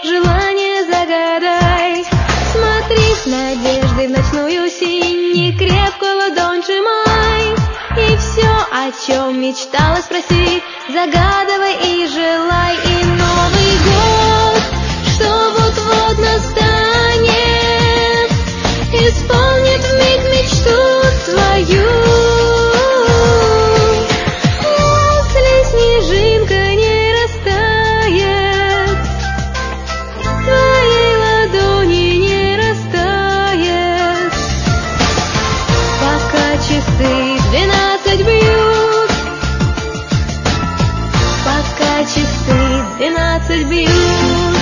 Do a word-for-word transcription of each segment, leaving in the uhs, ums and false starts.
желание загадай. Смотри с надеждой в ночную синь, не крепко ладонь сжимай. И все, о чем мечтала спросить, загадывай и желай. И Новый год, что вот-вот настанет, исполнит вмиг мечту твою. Если снежинка не растает, твоей ладони не растает, пока часы двенадцать бьют, пока часы двенадцать бьют.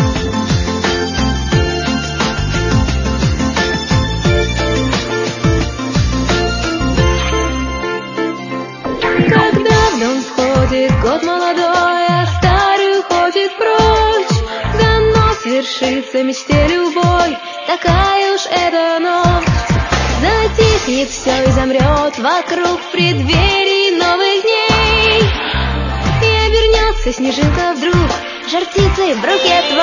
Когда в дом входит год молодой, а старый уходит прочь, дано свершится мечте любой, такая уж эта ночь. Затихнет все и замрет вокруг в преддверии новых дней, и обернется снежинка вдруг жар птицей в букет